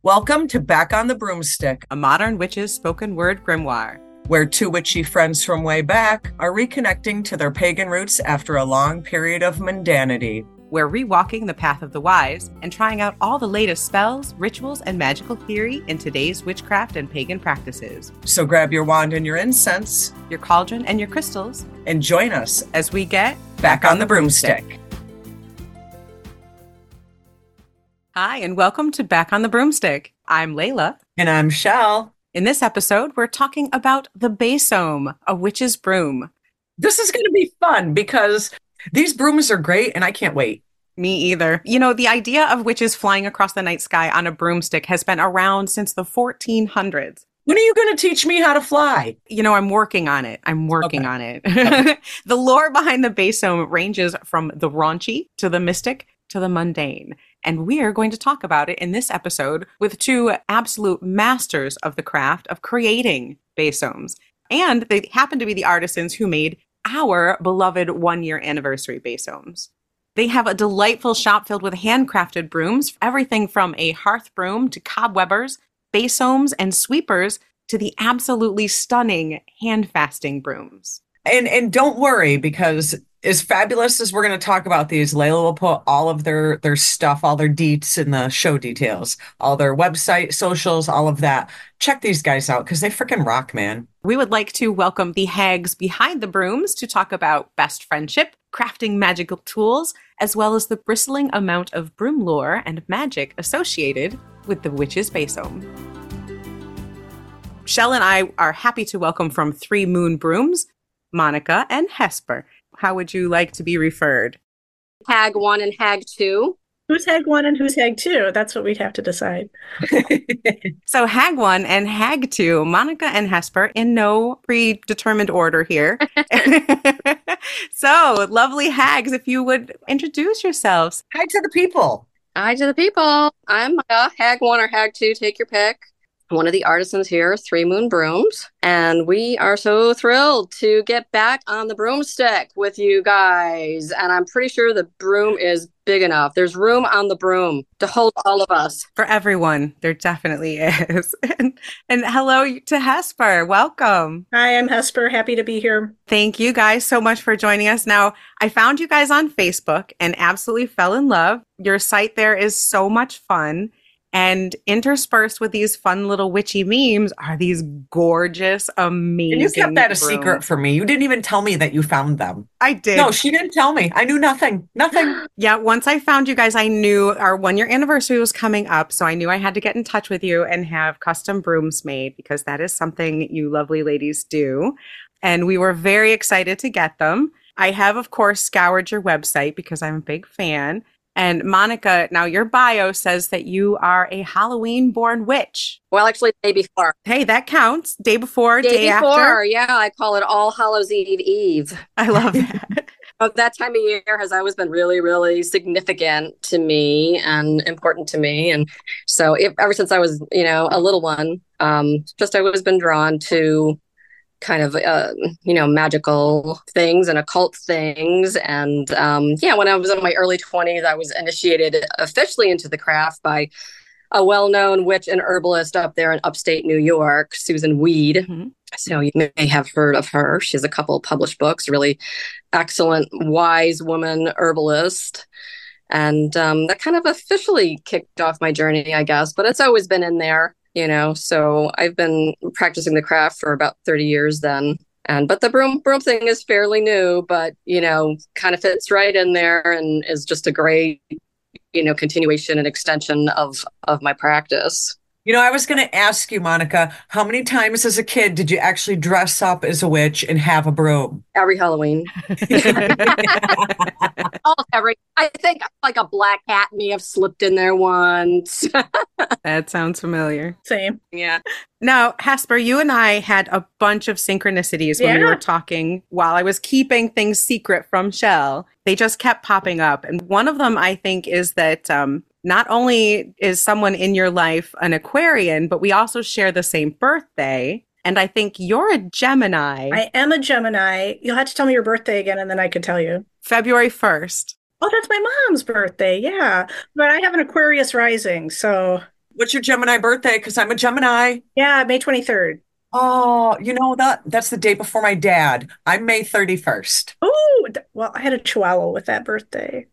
Welcome to Back on the Broomstick, a modern witch's spoken word grimoire, where two witchy friends from way back are reconnecting to their pagan roots after a long period of mundanity. We're rewalking the path of the wise and trying out all the latest spells, rituals, and magical theory in today's witchcraft and pagan practices. So grab your wand and your incense, your cauldron and your crystals, and join us as we get Back on the Broomstick. Hi, and welcome to Back on the Broomstick. I'm Layla. And I'm Shell. In this episode, we're talking about the Basome, a witch's broom. This is going to be fun because these brooms are great and I can't wait. Me either. You know, the idea of witches flying across the night sky on a broomstick has been around since the 1400s. When are you going to teach me how to fly? You know, I'm working on it. Okay. The lore behind the Basome ranges from the raunchy to the mystic to the mundane. And we are going to talk about it in this episode with two absolute masters of the craft of creating Basomes. And they happen to be the artisans who made our beloved one-year anniversary Basomes. They have a delightful shop filled with handcrafted brooms, everything from a hearth broom to cobwebbers, Basomes, and sweepers to the absolutely stunning hand-fasting brooms. And don't worry, because as fabulous as we're going to talk about these, Layla will put all of their stuff, all their deets in the show details, all their website, socials, all of that. Check these guys out because they freaking rock, man. We would like to welcome the hags behind the brooms to talk about best friendship, crafting magical tools, as well as the bristling amount of broom lore and magic associated with the witch's Basome. Shell and I are happy to welcome from Three Moon Brooms, Monica and Hesper. How would you like to be referred? Hag 1 and Hag 2. Who's Hag 1 and who's Hag 2? That's what we'd have to decide. So Hag 1 and Hag 2, Monica and Hesper, in no predetermined order here. So, lovely hags, if you would introduce yourselves. Hi to the people. Hi to the people. I'm Hag 1 or Hag 2, take your pick. One of the artisans here, Three Moon Brooms, and we are so thrilled to get back on the broomstick with you guys. And I'm pretty sure the broom is big enough. There's room on the broom to hold all of us. For everyone, there definitely is. And hello to Hesper. Welcome. Hi, I'm Hesper. Happy to be here. Thank you guys so much for joining us. Now, I found you guys on Facebook and absolutely fell in love. Your site there is so much fun. And interspersed with these fun little witchy memes are these gorgeous, amazing And you kept that a brooms. secret from me. You didn't even tell me that you found them. I did. No, she didn't tell me. I knew nothing. Nothing. Yeah, once I found you guys, I knew our one-year anniversary was coming up. So I knew I had to get in touch with you and have custom brooms made because that is something you lovely ladies do. And we were very excited to get them. I have, of course, scoured your website because I'm a big fan. And Monica, now your bio says that you are a Halloween-born witch. Well, actually, the day before. Hey, that counts. Day before, day before, after. Yeah, I call it All Hallows Eve. I love that. That time of year has always been really, really significant to me and important to me. And so ever since I was, a little one, just I've always been drawn to kind of, magical things and occult things. And when I was in my early 20s, I was initiated officially into the craft by a well-known witch and herbalist up there in upstate New York, Susan Weed. Mm-hmm. So you may have heard of her. She has a couple of published books, really excellent, wise woman herbalist. And that kind of officially kicked off my journey, I guess, but it's always been in there. So I've been practicing the craft for about 30 years then. But the broom thing is fairly new, but, kind of fits right in there and is just a great, continuation and extension of my practice. I was going to ask you, Monica, how many times as a kid did you actually dress up as a witch and have a broom? Every Halloween. I think like a black hat may have slipped in there once. That sounds familiar. Same. Yeah. Now, Hesper, you and I had a bunch of synchronicities when we were talking while I was keeping things secret from Shell. They just kept popping up. And one of them, I think, is that not only is someone in your life an Aquarian, but we also share the same birthday. And I think you're a Gemini. I am a Gemini. You'll have to tell me your birthday again, and then I can tell you. February 1st. Oh, that's my mom's birthday. Yeah. But I have an Aquarius rising, so What's your Gemini birthday? Because I'm a Gemini. Yeah, May 23rd. Oh, you know that's the day before my dad. I'm May 31st. Oh, well, I had a chihuahua with that birthday.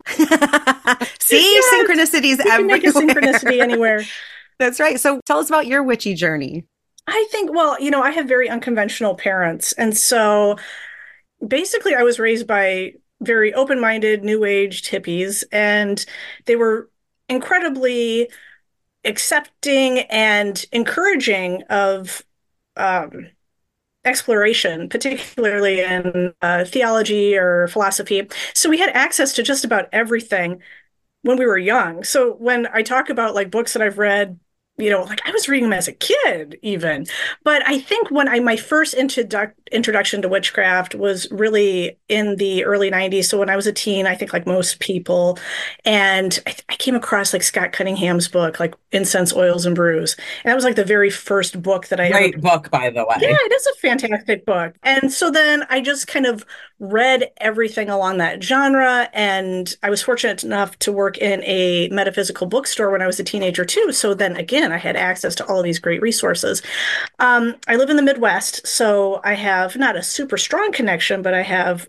See, Yes, synchronicities you can make a synchronicity everywhere. anywhere. That's right. So tell us about your witchy journey. I think, well, I have very unconventional parents. And so basically, I was raised by very open-minded, new-aged hippies, and they were incredibly accepting and encouraging of um, exploration, particularly in theology or philosophy. So we had access to just about everything when we were young. So when I talk about like books that I've read, like I was reading them as a kid even. But I think when my first introduction to witchcraft was really in the early 90s. So when I was a teen, I think like most people, and I came across like Scott Cunningham's book, like Incense, Oils, and Brews. And that was like the very first book that I ever. Great book, by the Yeah, way. it is a fantastic book. And so then I just kind of read everything along that genre. And I was fortunate enough to work in a metaphysical bookstore when I was a teenager, too. So then again, I had access to all of these great resources. I live in the Midwest, so I have not a super strong connection, but I have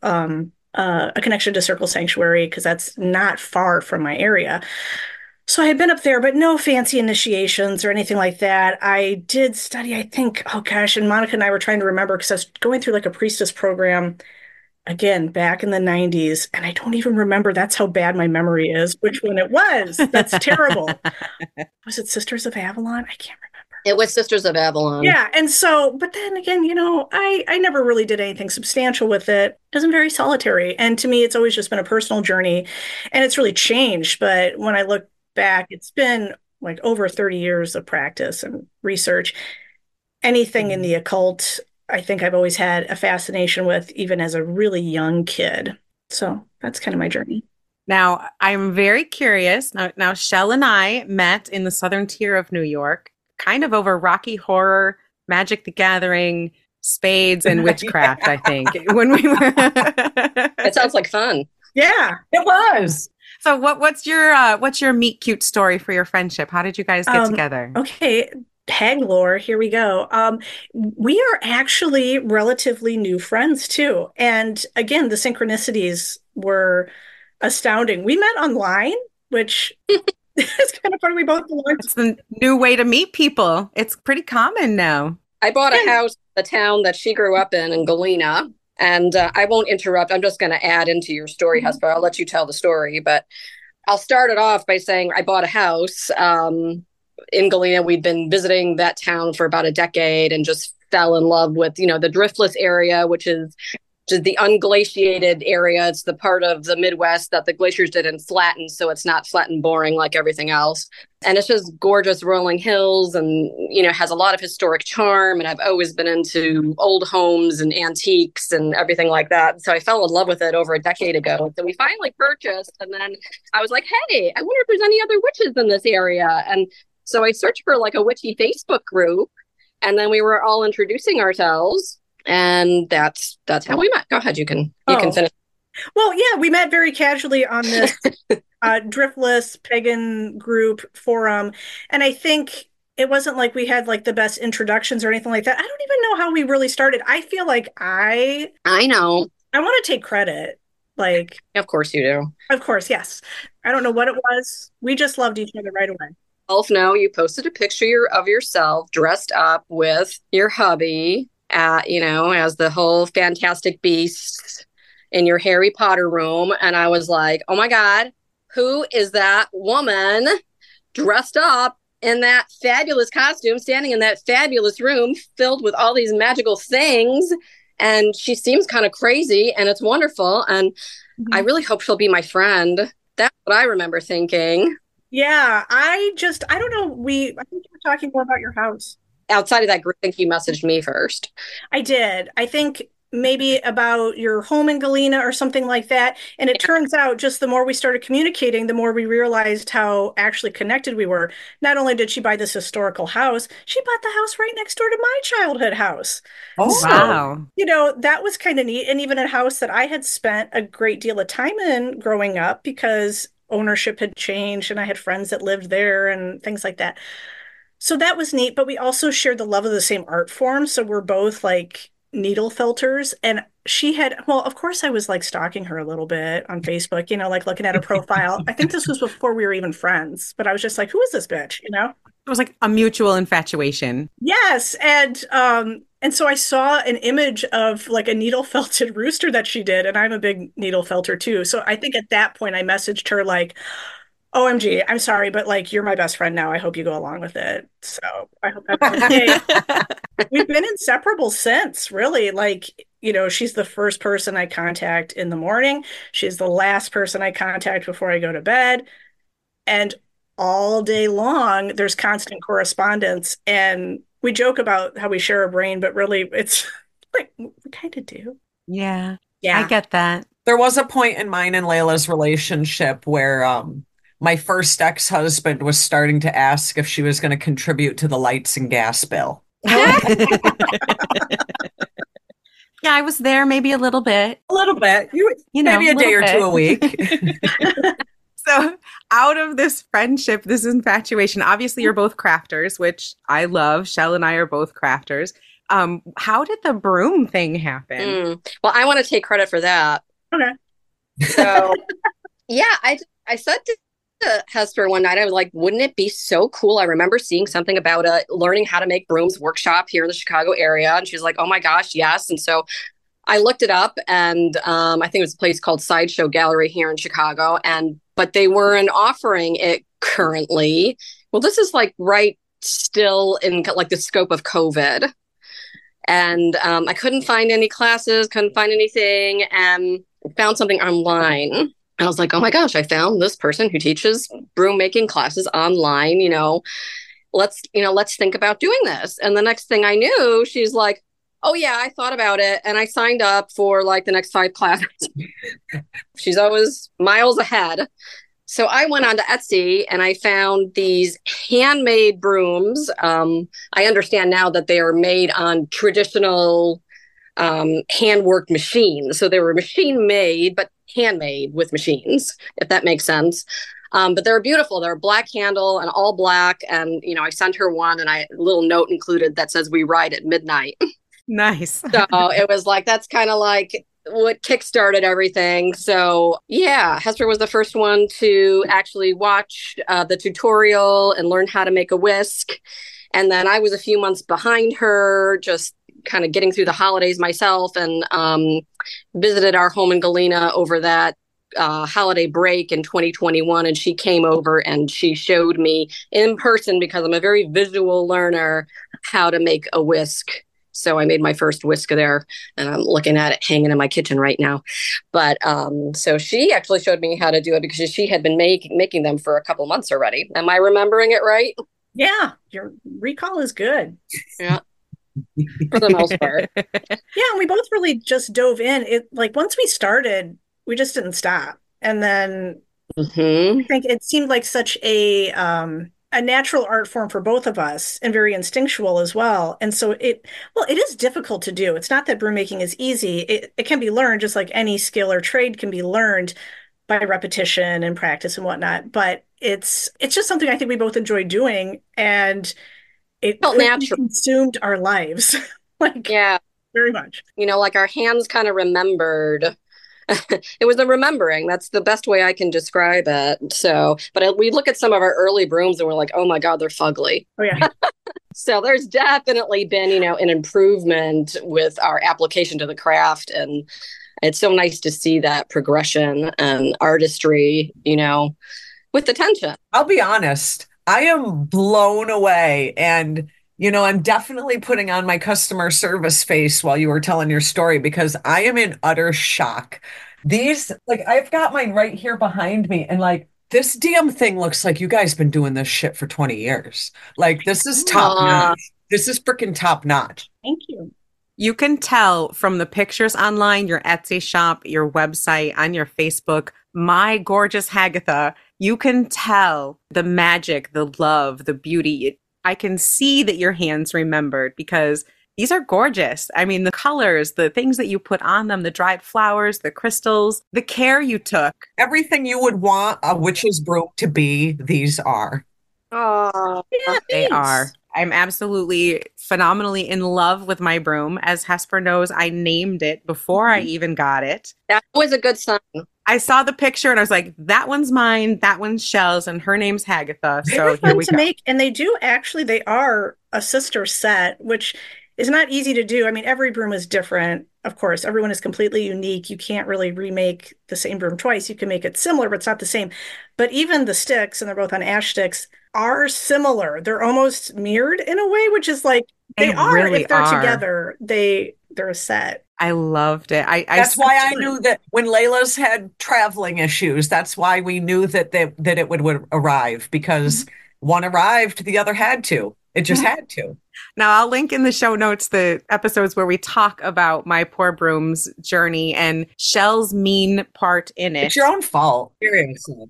a connection to Circle Sanctuary because that's not far from my area. So I had been up there, but no fancy initiations or anything like that. I did study, I think, oh gosh, and Monica and I were trying to remember because I was going through like a priestess program again back in the 90s, and I don't even remember. That's how bad my memory is, which one it was. That's terrible. Was it Sisters of Avalon? I can't remember. It was Sisters of Avalon. Yeah, and so, but then again, I never really did anything substantial with it. It wasn't very solitary, and to me, it's always just been a personal journey, and it's really changed. But when I look back, it's been like over 30 years of practice and research. Anything in the occult, I think I've always had a fascination with, even as a really young kid. So that's kind of my journey. Now, I'm very curious. Now, Shell and I met in the southern tier of New York, kind of over Rocky Horror, Magic the Gathering, spades, and witchcraft, I think, when we were. It sounds like fun. Yeah. It was. So what's your meet cute story for your friendship? How did you guys get together? Okay. Hag lore, here we go. We are actually relatively new friends too. And again, the synchronicities were astounding. We met online, which is kind of funny. We both belong It's the new way to meet people. It's pretty common now. I bought a house in the town that she grew up in Galena. And I won't interrupt. I'm just going to add into your story, Hesper. I'll let you tell the story. But I'll start it off by saying I bought a house in Galena. We'd been visiting that town for about a decade and just fell in love with, the Driftless area, which is just the unglaciated area. It's the part of the Midwest that the glaciers didn't flatten, so it's not flat and boring like everything else. And it's just gorgeous rolling hills and, has a lot of historic charm. And I've always been into old homes and antiques and everything like that. So I fell in love with it over a decade ago. So we finally purchased. And then I was like, hey, I wonder if there's any other witches in this area. And so I searched for like a witchy Facebook group. And then we were all introducing ourselves. And that's how we met. Go ahead, you can finish. Well, yeah, we met very casually on this Driftless pagan group forum, and I think it wasn't like we had like the best introductions or anything like that. I don't even know how we really started. I feel like I know. I want to take credit. Like, of course you do. Of course, yes. I don't know what it was. We just loved each other right away. Both know you posted a picture of yourself dressed up with your hubby as the whole Fantastic Beasts in your Harry Potter room. And I was like, oh my God, who is that woman dressed up in that fabulous costume, standing in that fabulous room filled with all these magical things? And she seems kind of crazy and it's wonderful. And I really hope she'll be my friend. That's what I remember thinking. Yeah, I don't know. I think you were talking more about your house. Outside of that group, I think you messaged me first. I did. I think maybe about your home in Galena or something like that. And it turns out just the more we started communicating, the more we realized how actually connected we were. Not only did she buy this historical house, she bought the house right next door to my childhood house. Oh, so, wow. That was kind of neat. And even a house that I had spent a great deal of time in growing up because ownership had changed and I had friends that lived there and things like that. So that was neat, but we also shared the love of the same art form. So we're both like needle felters. And she had, well, of course, I was like stalking her a little bit on Facebook, like looking at her profile. I think this was before we were even friends, but I was just like, who is this bitch? It was like a mutual infatuation. Yes. And so I saw an image of like a needle felted rooster that she did, and I'm a big needle felter too. So I think at that point I messaged her like, OMG, I'm sorry, but like you're my best friend now. I hope you go along with it. So I hope that's okay. We've been inseparable since, really. Like, she's the first person I contact in the morning. She's the last person I contact before I go to bed. And all day long, there's constant correspondence. And we joke about how we share a brain, but really it's like we kind of do. Yeah. Yeah. I get that. There was a point in mine and Layla's relationship where my first ex-husband was starting to ask if she was going to contribute to the lights and gas bill. Yeah, I was there maybe a little bit. A little bit. Maybe a day or two a week. So out of this friendship, this infatuation, obviously you're both crafters, which I love. Shell and I are both crafters. How did the broom thing happen? Well, I want to take credit for that. Okay. So, yeah, I said to Hesper one night, I was like, wouldn't it be so cool? I remember seeing something about a learning how to make brooms workshop here in the Chicago area. And she was like, oh my gosh, yes. And so I looked it up, and I think it was a place called Sideshow Gallery here in Chicago. But they weren't offering it currently. Well, this is like right still in like the scope of COVID. And I couldn't find any classes, couldn't find anything, and found something online. I was like, oh my gosh, I found this person who teaches broom making classes online. Let's think about doing this. And the next thing I knew, she's like, oh yeah, I thought about it. And I signed up for like the next 5 classes. She's always miles ahead. So I went on to Etsy and I found these handmade brooms. I understand now that they are made on traditional hand-worked machines. So they were machine made, but handmade with machines, if that makes sense. But they're beautiful. They're a black handle and all black. And, I sent her one, and a little note included that says, we ride at midnight. Nice. So it was like, that's kind of like what kickstarted everything. So yeah, Hesper was the first one to actually watch the tutorial and learn how to make a whisk. And then I was a few months behind her, just kind of getting through the holidays myself, and visited our home in Galena over that holiday break in 2021. And she came over and she showed me in person, because I'm a very visual learner, how to make a whisk. So I made my first whisk there, and I'm looking at it hanging in my kitchen right now. But so she actually showed me how to do it, because she had been making them for a couple months already. Am I remembering it right? Yeah, your recall is good. Yeah. For the most part. Yeah, and we both really just dove in. It like once we started, we just didn't stop. And then I think it seemed like such a natural art form for both of us, and very instinctual as well. And so it is difficult to do. It's not that broom making is easy. It can be learned, just like any skill or trade can be learned by repetition and practice and whatnot. But it's just something I think we both enjoy doing, and it felt natural. Consumed our lives. Yeah, very much. Like our hands kind of remembered. It was a remembering. That's the best way I can describe it. So, but we look at some of our early brooms and we're like, oh my God, they're fugly. Oh yeah. So there's definitely been, an improvement with our application to the craft. And it's so nice to see that progression and artistry, with attention. I'll be honest, I am blown away. And, I'm definitely putting on my customer service face while you were telling your story, because I am in utter shock. I've got mine right here behind me, and this damn thing looks like you guys been doing this shit for 20 years. This is top notch. This is freaking top notch. Thank you. You can tell from the pictures online, your Etsy shop, your website, on your Facebook, My Gorgeous Hagatha. You can tell the magic, the love, the beauty. I can see that your hands remembered, because These are gorgeous. I mean, the colors, the things that you put on them, the dried flowers, the crystals, the care you took. Everything you would want a witch's broom to be, these are. Oh, Yeah, They thanks. are. I'm absolutely phenomenally in love with my broom. As Hesper knows, I named it before I even got it. that was a good sign. I saw the picture and I was like, that one's mine, that one's Shell's, and her name's Hagatha. They So were here fun we to go. make, and they are a sister set, which is not easy to do. I mean, every broom is different. Of course, everyone is completely unique. You can't really remake the same broom twice. You can make it similar, but it's not the same. But even the sticks, and they're both on ash sticks, are similar. They're almost mirrored in a way, which is like They are really if they're are. together, they're a set. I loved it. That's why I knew that when Layla's had traveling issues, that's why we knew that it would arrive, because one arrived, the other had to. It just had to. Now, I'll link in the show notes the episodes where we talk about my poor broom's journey and Shell's mean part in it. It's your own fault. Seriously.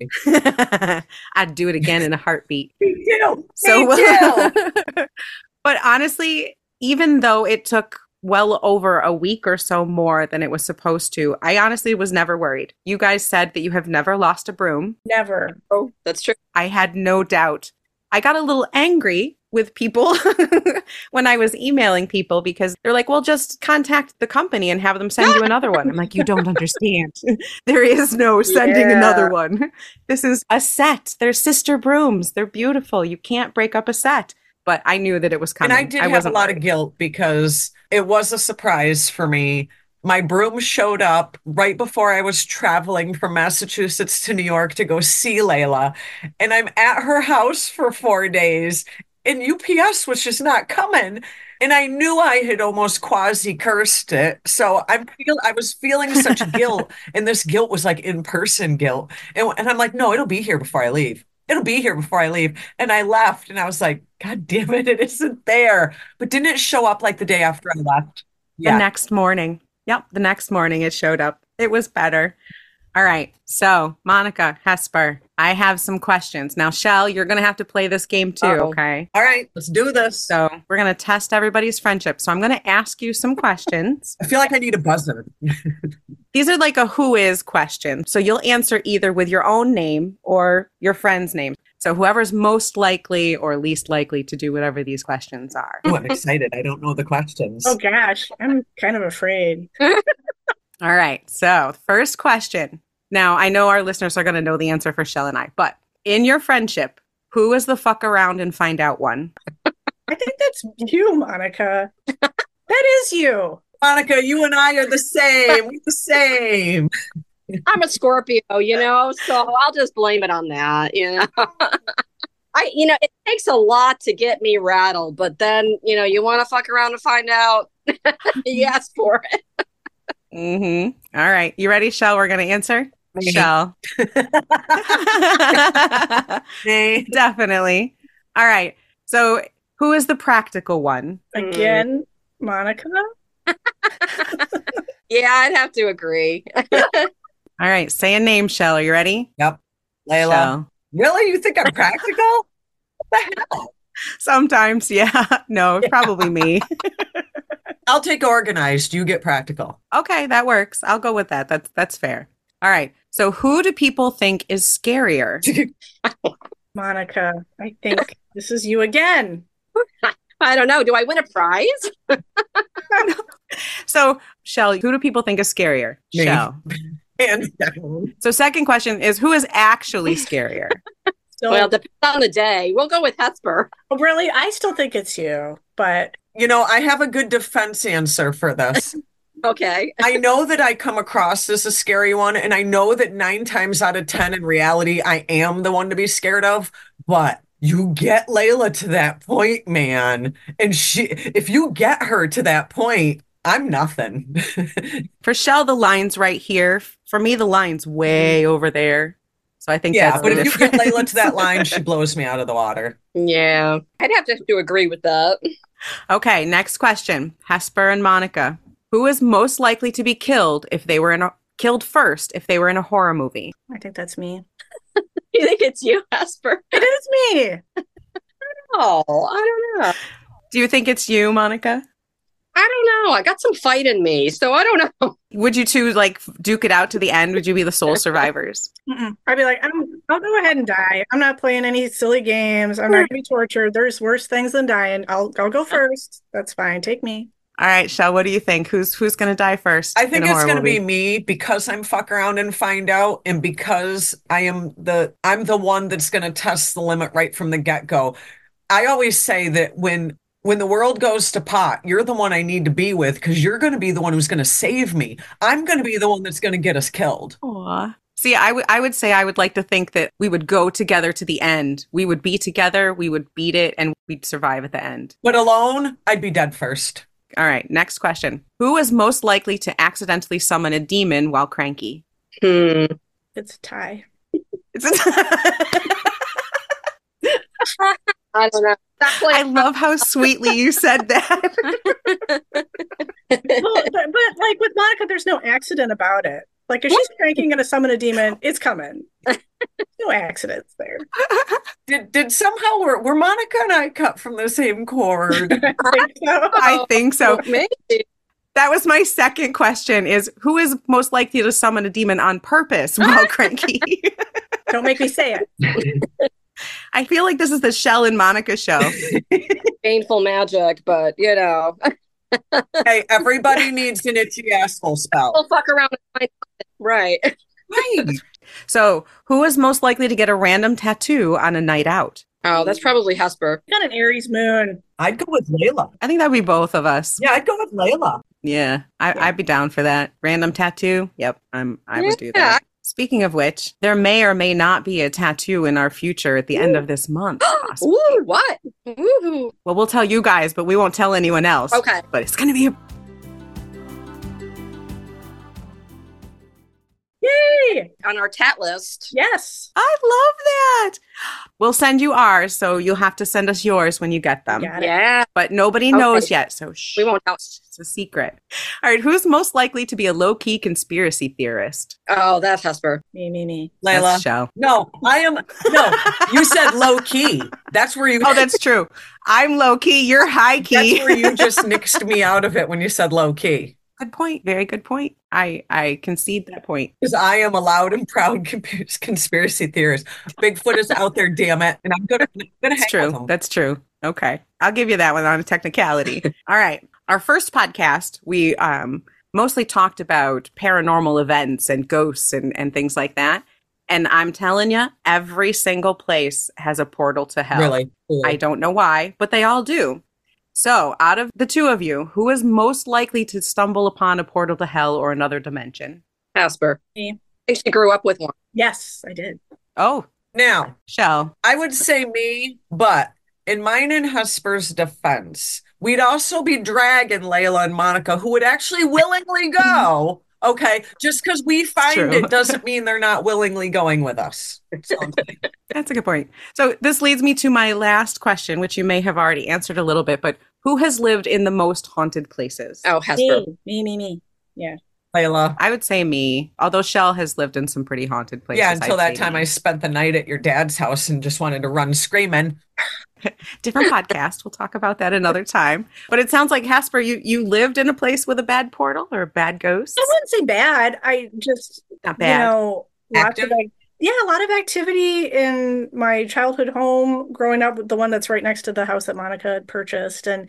I'd do it again in a heartbeat. Me too. So, Me too. but honestly, even though it took well over a week or so more than it was supposed to, I honestly was never worried. You guys said that you have never lost a broom. Never. Oh, that's true. I had no doubt. I got a little angry with people when I was emailing people because they're like, well, just contact the company and have them send you another one. I'm like, you don't understand. There is no sending another one. This is a set. They're sister brooms. They're beautiful. You can't break up a set. But I knew that it was coming. And I did have a wasn't lot worried. of guilt because it was a surprise for me. My broom showed up right before I was traveling from Massachusetts to New York to go see Layla. And I'm at her house for 4 days, and UPS was just not coming. And I knew I had almost quasi cursed it. So I was feeling such guilt, and this guilt was like in-person guilt. And I'm like, no, it'll be here before I leave. It'll be here before I leave. And I left, and I was like, God damn it, it isn't there. But didn't it show up like the day after I left? The next morning. Yep, the next morning it showed up. It was better. All right. So, Monica, Hesper, I have some questions. Now, Shell, you're going to have to play this game too, Uh-oh. okay? All right, let's do this. So, we're going to test everybody's friendship. So, I'm going to ask you some questions. I feel like I need a buzzer. These are like a who is question. So, you'll answer either with your own name or your friend's name. So, whoever's most likely or least likely to do whatever these questions are. Oh, I'm excited. I don't know the questions. Oh gosh, I'm kind of afraid. All right. So, first question. Now, I know our listeners are going to know the answer for Shell and I, but in your friendship, who is the fuck around and find out one? I think that's you, Monica. That is you. Monica, you and I are the same. We're the same. I'm a Scorpio, so I'll just blame it on that, it takes a lot to get me rattled, but then, you want to fuck around and find out, you ask for it. Mm-hmm. All right. You ready, Shell? We're going to answer? Me. Shell. Me. Definitely. All right. So, who is the practical one? Again, Monica. Yeah, I'd have to agree. All right. Say a name, Shell. Are you ready? Yep. Layla. Shell. Really? You think I'm practical? What the hell? Sometimes, yeah. No, probably me. I'll take organized. You get practical. Okay, that works. I'll go with that. That's fair. All right. So, who do people think is scarier? Monica, I think this is you again. I don't know. Do I win a prize? So, Shell, who do people think is scarier? Me. Shell. Hands down. So, second question is who is actually scarier? Still, Well, depends on the day. We'll go with Hesper. oh, really, I still think it's you, but I have a good defense answer for this. Okay. I know that I come across as a scary one, and I know that 9 times out of 10 in reality, I am the one to be scared of, but you get Layla to that point, man. And if you get her to that point, I'm nothing. For Shell, the line's right here. For me, the line's way over there. So I think Yeah, that's but the if you get difference. Layla to that line, she blows me out of the water. Yeah. I'd have to agree with that. Okay, next question. Hesper and Monica. Who is most likely to be killed if they were killed first if they were in a horror movie? I think that's me. You think it's you, Hesper? It is me. Oh, I don't know. Do you think it's you, Monica? I don't know. I got some fight in me, so I don't know. Would you two like duke it out to the end? Would you be the sole survivors? I'd be like, I'll go ahead and die. I'm not playing any silly games. I'm not going to be tortured. There's worse things than dying. I'll go first. That's fine. Take me. All right, Shell, what do you think? Who's going to die first? I think in a it's horror going to movie? be me because I'm fuck around and find out, and because I'm the one that's going to test the limit right from the get-go. I always say that when the world goes to pot, you're the one I need to be with because you're going to be the one who's going to save me. I'm going to be the one that's going to get us killed. Aw. See, I would say I would like to think that we would go together to the end. We would be together, we would beat it, and we'd survive at the end. But alone, I'd be dead first. All right, next question. Who is most likely to accidentally summon a demon while cranky? Hmm. It's a tie. I don't know. I love how sweetly you said that. Well, but like with Monica, there's no accident about it. Like if she's cranking and to summon a demon, it's coming. No accidents there. Did somehow were Monica and I cut from the same cord? I think so. Maybe. That was my second question is who is most likely to summon a demon on purpose while cranky? Don't make me say it. I feel like this is the Shell and Monica show. Painful magic, but you know. Hey, everybody needs an itchy asshole spell. We'll fuck around and find out. Right. Right. So, who is most likely to get a random tattoo on a night out? Oh, that's probably Hesper. Got an Aries moon. I'd go with Layla. I think that'd be both of us. Yeah, I'd go with Layla. Yeah, I'd be down for that. Random tattoo? Yep, I would do that. Speaking of which, there may or may not be a tattoo in our future at the end of this month. possibly. Ooh, what? Ooh. Well, we'll tell you guys, but we won't tell anyone else. Okay. But it's going to be a... Yay! On our tat list. Yes. I love that. We'll send you ours, so you'll have to send us yours when you get them. Got it. Yeah. But nobody knows yet, so shh. We won't tell. It's a secret. All right, who's most likely to be a low-key conspiracy theorist? Oh, that's Hesper. Me. Layla. That's Shell. No, I am. No, you said low key. That's where you. Oh, that's true. I'm low-key, you're high-key. That's where you just nixed me out of it when you said low key. Good point. Very good point. I concede that point. Because I am a loud and proud conspiracy theorist. Bigfoot is out there, damn it, and I'm gonna hang That's with true. him. That's true. Okay. I'll give you that one on a technicality. All right. Our first podcast, we mostly talked about paranormal events and ghosts and things like that. And I'm telling you, every single place has a portal to hell. Really? I don't know why, but they all do. So, out of the two of you, who is most likely to stumble upon a portal to hell or another dimension? Hesper. Me. I think she grew up with one. Yes, I did. Oh, Now, Shell. I would say me, but in mine and Hesper's defense, we'd also be dragging Layla and Monica, who would actually willingly go. Okay, just because we find true. it doesn't mean they're not willingly going with us. So, That's a good point. So, this leads me to my last question, which you may have already answered a little bit, but who has lived in the most haunted places? Oh, Hesper. Me. Yeah. Layla. I would say me, although Shell has lived in some pretty haunted places. Yeah, until I'd that say time me. I spent the night at your dad's house and just wanted to run screaming. Different podcast. We'll talk about that another time. But it sounds like, Hesper, you lived in a place with a bad portal or a bad ghost? I wouldn't say bad. I just, Not bad. lots Active? of a lot of activity in my childhood home growing up, the one that's right next to the house that Monica had purchased. And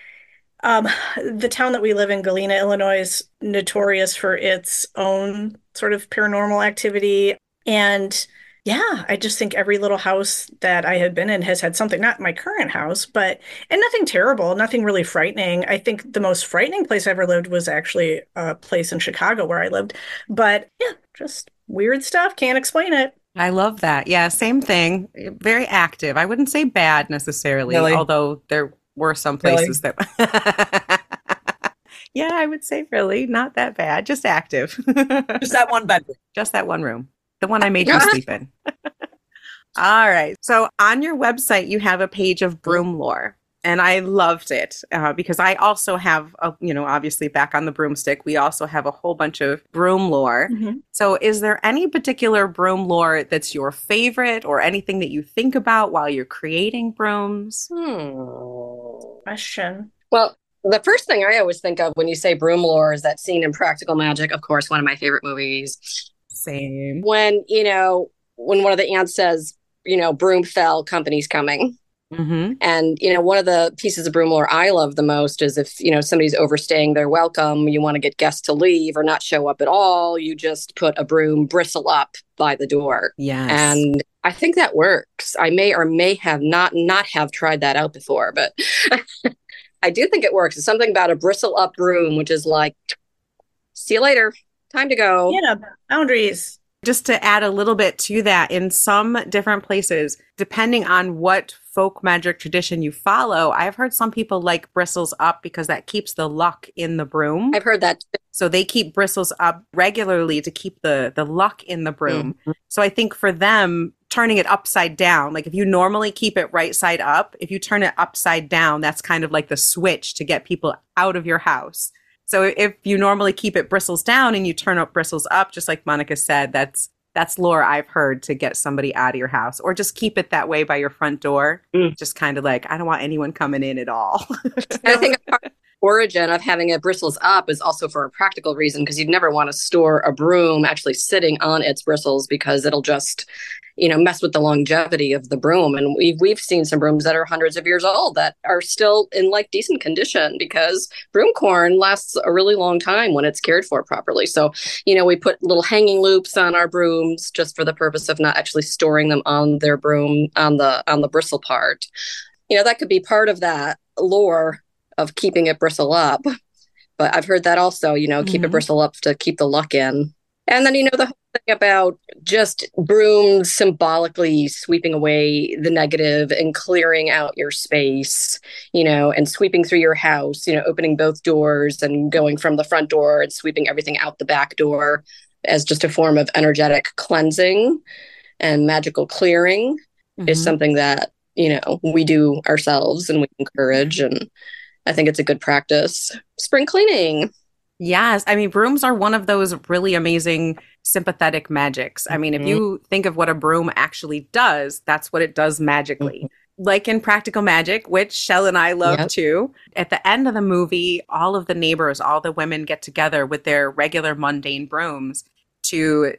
the town that we live in, Galena, Illinois, is notorious for its own sort of paranormal activity. And yeah, I just think every little house that I have been in has had something, not my current house, and nothing terrible, nothing really frightening. I think the most frightening place I ever lived was actually a place in Chicago where I lived. But yeah, just weird stuff. Can't explain it. I love that. Yeah, same thing. Very active. I wouldn't say bad necessarily, Really? although there were some places that... Yeah, I would say really not that bad. Just active. Just that one bedroom. Just that one room. The one I made you sleep in. All right. So on your website, you have a page of broom lore. And I loved it because I also have, obviously back on the broomstick, we also have a whole bunch of broom lore. Mm-hmm. So is there any particular broom lore that's your favorite or anything that you think about while you're creating brooms? Hmm. Question. Well, The first thing I always think of when you say broom lore is that scene in Practical Magic, of course, one of my favorite movies. Same. When one of the ants says, broom fell, company's coming. Mm-hmm. And, one of the pieces of broom lore I love the most is if, somebody's overstaying their welcome, you want to get guests to leave or not show up at all, you just put a broom bristle up by the door. Yes. And I think that works. I may or may have not have tried that out before, but I do think it works. It's something about a bristle up broom, which is like, see you later, time to go. Yeah, boundaries. Just to add a little bit to that, in some different places, depending on what folk magic tradition you follow, I've heard some people like bristles up because that keeps the luck in the broom. I've heard that too. So they keep bristles up regularly to keep the luck in the broom. Mm-hmm. So I think for them, turning it upside down, like if you normally keep it right side up, if you turn it upside down, that's kind of like the switch to get people out of your house. So if you normally keep it bristles down and you turn up bristles up, just like Monica said, that's lore I've heard to get somebody out of your house, or just keep it that way by your front door. Just kind of like, I don't want anyone coming in at all. And I think part of the origin of having it bristles up is also for a practical reason, because you'd never want to store a broom actually sitting on its bristles because it'll just, mess with the longevity of the broom. And we've seen some brooms that are hundreds of years old that are still in like decent condition because broom corn lasts a really long time when it's cared for properly. So, we put little hanging loops on our brooms just for the purpose of not actually storing them on their broom on the bristle part. That could be part of that lore of keeping it bristle up. But I've heard that also, keep it bristle up to keep the luck in. And then, the whole thing about just brooms symbolically sweeping away the negative and clearing out your space, and sweeping through your house, opening both doors and going from the front door and sweeping everything out the back door as just a form of energetic cleansing and magical clearing is something that, we do ourselves and we encourage. And I think it's a good practice. Spring cleaning. Yes. I mean, brooms are one of those really amazing sympathetic magics. I mean, if you think of what a broom actually does, that's what it does magically. Like in Practical Magic, which Shell and I love too. At the end of the movie, all of the neighbors, all the women get together with their regular mundane brooms to,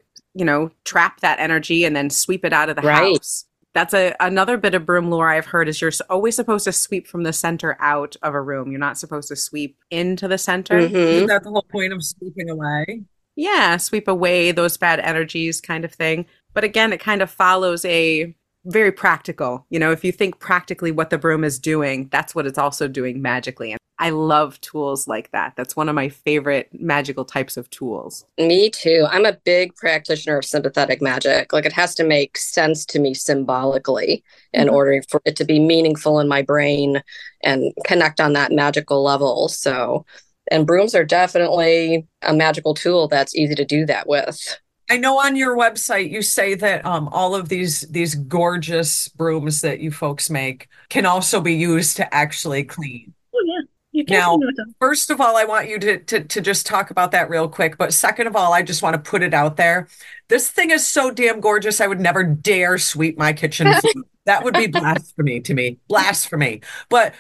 trap that energy and then sweep it out of the house. That's another bit of broom lore I've heard is you're always supposed to sweep from the center out of a room. You're not supposed to sweep into the center. Isn't that the whole point of sweeping away? Yeah, sweep away those bad energies kind of thing. But again, it kind of follows a very practical, if you think practically what the broom is doing, that's what it's also doing magically. And I love tools like that. That's one of my favorite magical types of tools. Me too. I'm a big practitioner of sympathetic magic. Like it has to make sense to me symbolically in order for it to be meaningful in my brain and connect on that magical level. So, and brooms are definitely a magical tool that's easy to do that with. I know on your website you say that all of these gorgeous brooms that you folks make can also be used to actually clean. Oh yeah, you can Now, clean with them. first of all, I want you to just talk about that real quick. But second of all, I just want to put it out there. This thing is so damn gorgeous. I would never dare sweep my kitchen floor. That would be blasphemy to me. Blasphemy. But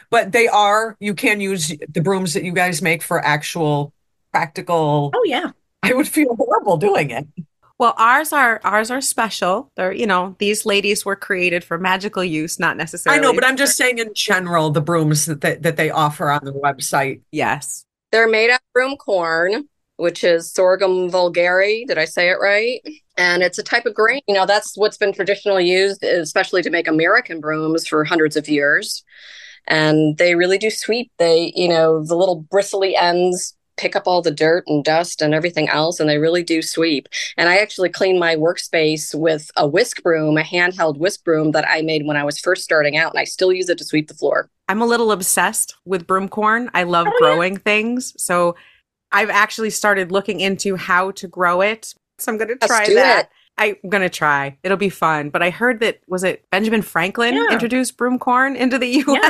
you can use the brooms that you guys make for actual practical. Oh yeah. I would feel horrible doing it. Well, ours are special. They're, these ladies were created for magical use, not necessarily. I know, but I'm just saying in general, the brooms that they offer on the website. Yes. They're made out of broom corn, which is sorghum vulgare. Did I say it right? And it's a type of grain. That's what's been traditionally used, especially to make American brooms for hundreds of years. And they really do sweep. They, the little bristly ends pick up all the dirt and dust and everything else, and they really do sweep. And I actually clean my workspace with a whisk broom, a handheld whisk broom that I made when I was first starting out, and I still use it to sweep the floor. I'm a little obsessed with broom corn. I love growing things. So I've actually started looking into how to grow it. So I'm going to try that. I'm going to try. It'll be fun. But I heard that, was it Benjamin Franklin Yeah. introduced broom corn into the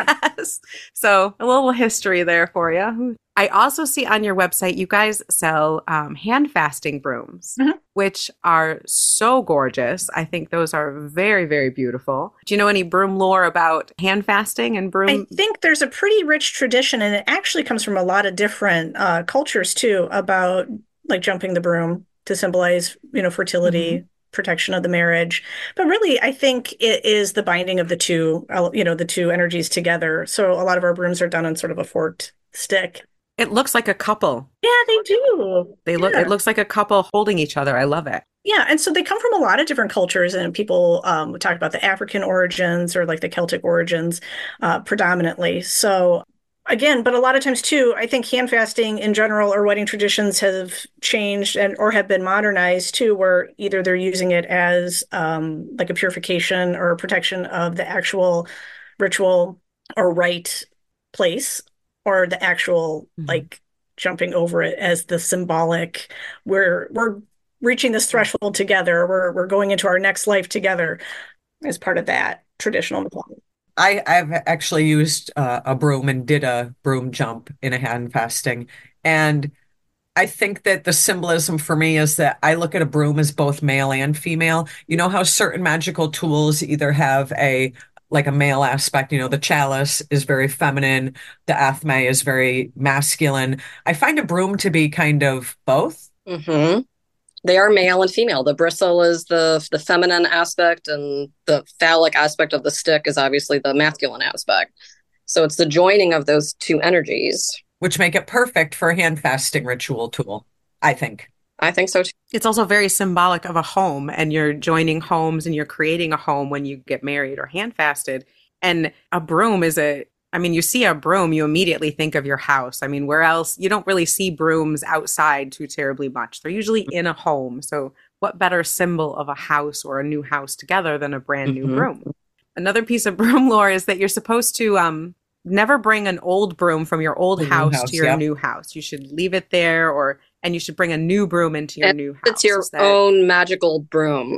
US? So a little history there for you. I also see on your website, you guys sell hand fasting brooms, which are so gorgeous. I think those are very, very beautiful. Do you know any broom lore about hand fasting and broom? I think there's a pretty rich tradition, and it actually comes from a lot of different cultures too, about like jumping the broom to symbolize, fertility, protection of the marriage. But really, I think it is the binding of the two, the two energies together. So a lot of our brooms are done on sort of a forked stick. It looks like a couple. Yeah, they do. It looks like a couple holding each other. I love it. Yeah, and so they come from a lot of different cultures, and people talk about the African origins or like the Celtic origins predominantly. So again, but a lot of times too, I think hand fasting in general or wedding traditions have changed or have been modernized too, where either they're using it as like a purification or a protection of the actual ritual or rite place, or the actual like jumping over it as the symbolic, we're reaching this threshold together, we're going into our next life together as part of that traditional mythology. I've actually used a broom and did a broom jump in a hand fasting. And I think that the symbolism for me is that I look at a broom as both male and female. You know how certain magical tools either have a male aspect, the chalice is very feminine, the athame is very masculine. I find a broom to be kind of both. Mm-hmm. They are male and female. The bristle is the feminine aspect, and the phallic aspect of the stick is obviously the masculine aspect. So it's the joining of those two energies, which make it perfect for a hand fasting ritual tool, I think. I think so too. It's also very symbolic of a home, and you're joining homes and you're creating a home when you get married or hand fasted. And a broom you see a broom, you immediately think of your house. I mean, where else? You don't really see brooms outside too terribly much. They're usually in a home. So what better symbol of a house or a new house together than a brand new broom? Another piece of broom lore is that you're supposed to never bring an old broom from your old house to your new house. You should leave it there, and you should bring a new broom into your new house. It's your own magical broom.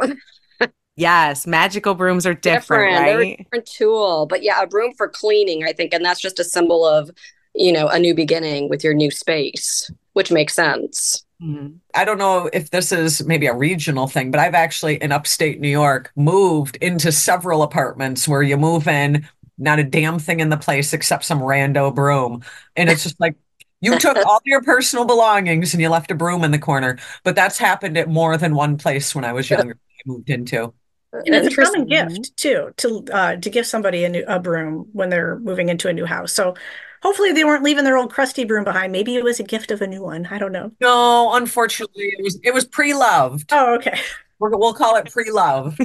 Yes, magical brooms are different, right? They're a different tool. But yeah, a broom for cleaning, I think, and that's just a symbol of, a new beginning with your new space, which makes sense. I don't know if this is maybe a regional thing, but I've actually, in upstate New York, moved into several apartments where you move in, not a damn thing in the place except some rando broom. And it's just like, you took all your personal belongings and you left a broom in the corner. But that's happened at more than one place when I was younger, I moved into. And it's a common gift too, to give somebody a broom when they're moving into a new house. So hopefully they weren't leaving their old crusty broom behind. Maybe it was a gift of a new one. I don't know. No, unfortunately, it was pre-loved. Oh, okay. We'll call it pre-loved.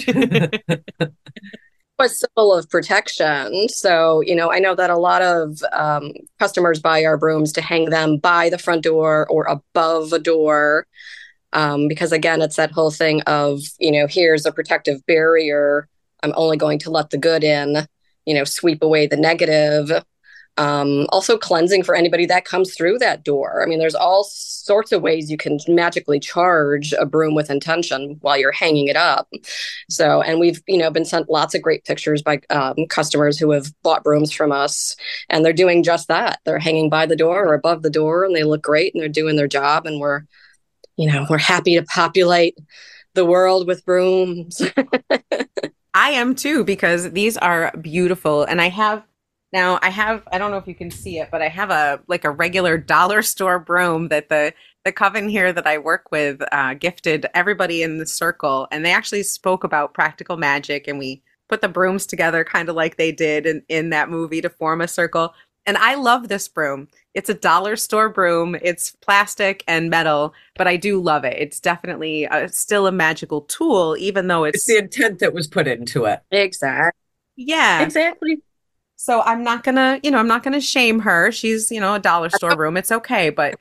A symbol of protection. So, I know that a lot of customers buy our brooms to hang them by the front door or above a door. Because again, it's that whole thing of, here's a protective barrier. I'm only going to let the good in, sweep away the negative. Also cleansing for anybody that comes through that door. I mean, there's all sorts of ways you can magically charge a broom with intention while you're hanging it up. So, and we've, been sent lots of great pictures by customers who have bought brooms from us, and they're doing just that. They're hanging by the door or above the door, and they look great, and they're doing their job, and we're happy to populate the world with brooms. I am too, because these are beautiful. And I don't know if you can see it, but I have a regular dollar store broom that the coven here that I work with gifted everybody in the circle. And they actually spoke about practical magic, and we put the brooms together kind of like they did in that movie to form a circle. And I love this broom. It's a dollar store broom. It's plastic and metal, but I do love it. It's definitely still a magical tool, even though it's the intent that was put into it. Exactly. Yeah, exactly. So I'm not gonna shame her. She's, a dollar store broom. It's okay. But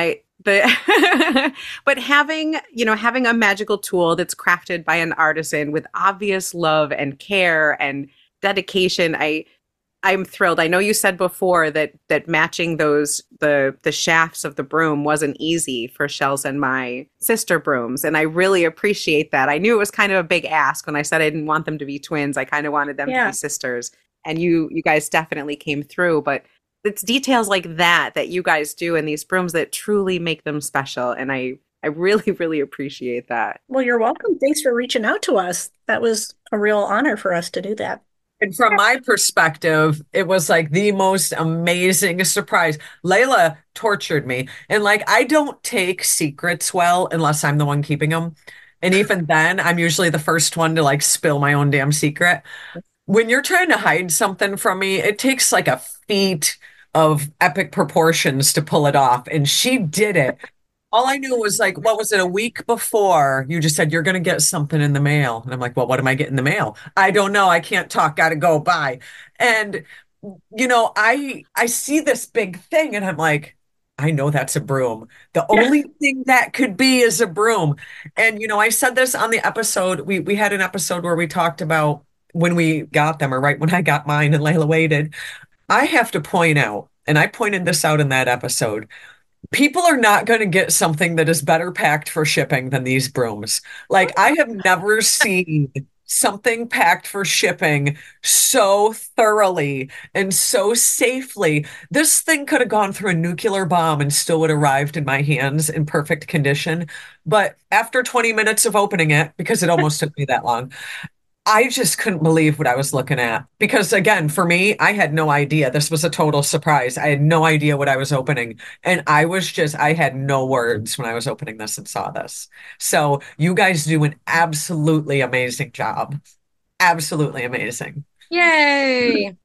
but having a magical tool that's crafted by an artisan with obvious love and care and dedication, I'm thrilled. I know you said before that matching the shafts of the broom wasn't easy for Shells and my sister brooms, and I really appreciate that. I knew it was kind of a big ask when I said I didn't want them to be twins. I kind of wanted them to Yeah. be sisters, and you guys definitely came through. But it's details like that you guys do in these brooms that truly make them special, and I really really appreciate that. Well, you're welcome. Thanks for reaching out to us. That was a real honor for us to do that. And from my perspective, it was like the most amazing surprise. Layla tortured me. And like, I don't take secrets well unless I'm the one keeping them. And even then, I'm usually the first one to like spill my own damn secret. When you're trying to hide something from me, it takes like a feat of epic proportions to pull it off. And she did it. All I knew was like, what was it, a week before you just said you're going to get something in the mail. And I'm like, well, what am I getting in the mail? I don't know. I can't talk. Got to go. Bye. And I see this big thing and I'm like, I know that's a broom. The Yeah. only thing that could be is a broom. And I said this on the episode. We had an episode where we talked about when we got them, or right when I got mine and Layla waited. I have to point out, and I pointed this out in that episode, people are not going to get something that is better packed for shipping than these brooms. Like, I have never seen something packed for shipping so thoroughly and so safely. This thing could have gone through a nuclear bomb and still would have arrived in my hands in perfect condition. But after 20 minutes of opening it, because it almost took me that long, I just couldn't believe what I was looking at. Because again, for me, I had no idea. This was a total surprise. I had no idea what I was opening. And I had no words when I was opening this and saw this. So you guys do an absolutely amazing job. Absolutely amazing. Yay.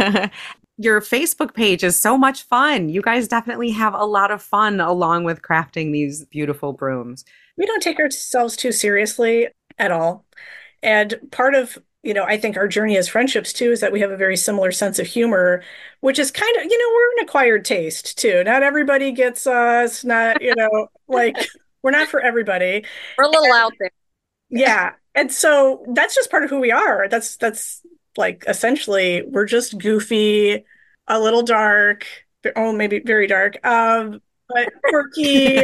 Your Facebook page is so much fun. You guys definitely have a lot of fun along with crafting these beautiful brooms. We don't take ourselves too seriously at all. And part of, I think our journey as friendships too is that we have a very similar sense of humor, which is kind of, we're an acquired taste too. Not everybody gets us, not, like we're not for everybody. We're a little out there. Yeah. And so that's just part of who we are. That's like essentially we're just goofy, a little dark, maybe very dark, but quirky.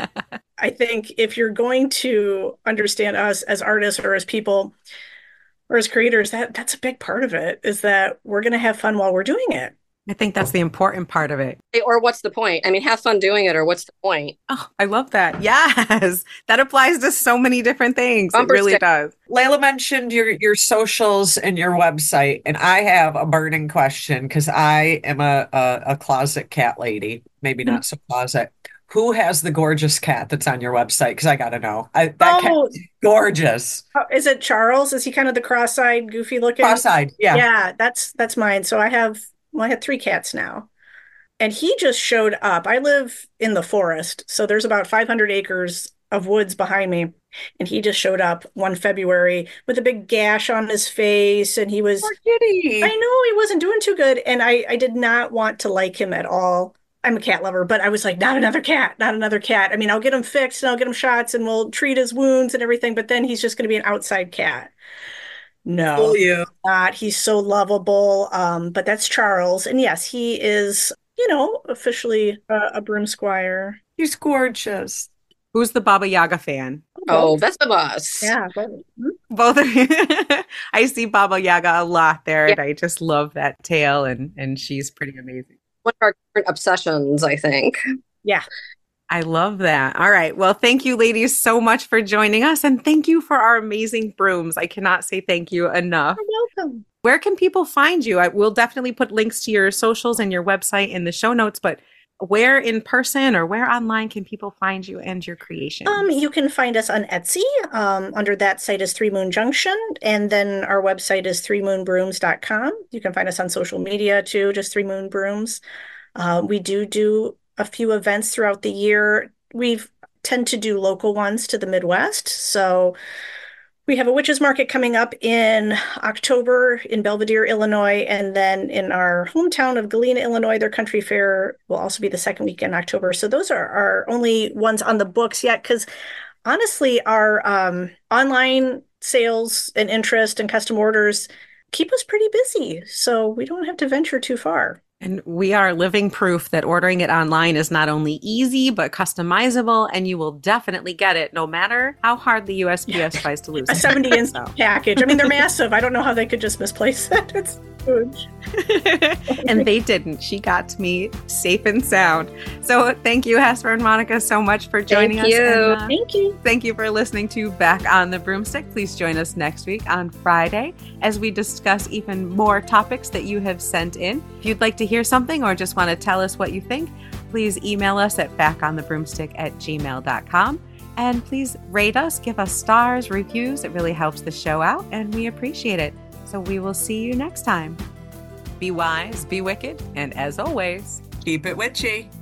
I think if you're going to understand us as artists or as people or as creators, that's a big part of it, is that we're going to have fun while we're doing it. I think that's the important part of it. Or what's the point? I mean, have fun doing it, or what's the point? Oh, I love that. Yes. That applies to so many different things. Bumper It really stick. does. Layla mentioned your socials and your website, and I have a burning question because I am a closet cat lady, maybe not so closet. Who has the gorgeous cat that's on your website? Because I gotta know. That cat Oh, is gorgeous. is it Charles? Is he kind of the cross-eyed, goofy looking? Cross-eyed, yeah. Yeah, that's mine. So I had 3 cats now. And he just showed up. I live in the forest, so there's about 500 acres of woods behind me. And he just showed up one February with a big gash on his face. And Poor kitty. I know he wasn't doing too good. And I did not want to like him at all. I'm a cat lover, but I was like, not another cat, not another cat. I mean, I'll get him fixed and I'll get him shots and we'll treat his wounds and everything, but then he's just going to be an outside cat. No, Fool you. not. He's so lovable. But that's Charles. And yes, he is, officially a broom squire. He's gorgeous. Who's the Baba Yaga fan? Oh, best of us. Yeah. Both of you. I see Baba Yaga a lot there, Yeah. and I just love that tale, and she's pretty amazing. One of our current obsessions, I think. Yeah. I love that. All right. Well, thank you, ladies, so much for joining us, and thank you for our amazing brooms. I cannot say thank you enough. You're welcome. Where can people find you? I will definitely put links to your socials and your website in the show notes, but where in person or where online can people find you and your creation? You can find us on Etsy. Under that site is Three Moon Junction, and then our website is threemoonbrooms.com. You can find us on social media too, just Three Moon Brooms. We do a few events throughout the year. We tend to do local ones to the Midwest. So we have a witches market coming up in October in Belvidere, Illinois, and then in our hometown of Galena, Illinois, their country fair will also be the second week in October. So those are our only ones on the books yet, because honestly, our online sales and interest and custom orders keep us pretty busy so we don't have to venture too far. And we are living proof that ordering it online is not only easy, but customizable, and you will definitely get it no matter how hard the USPS tries to lose A it. 70-inch package. I mean, they're massive. I don't know how they could just misplace it. It's huge. And they didn't. She got to me safe and sound. So thank you, Hesper and Monica, so much for joining us. And, Thank you. Thank you for listening to Back on the Broomstick. Please join us next week on Friday as we discuss even more topics that you have sent in. If you'd like to hear something or just want to tell us what you think, please email us at backonthebroomstick@gmail.com. And please rate us, give us stars, reviews. It really helps the show out, and we appreciate it. So we will see you next time. Be wise, be wicked, and as always, Keep it witchy.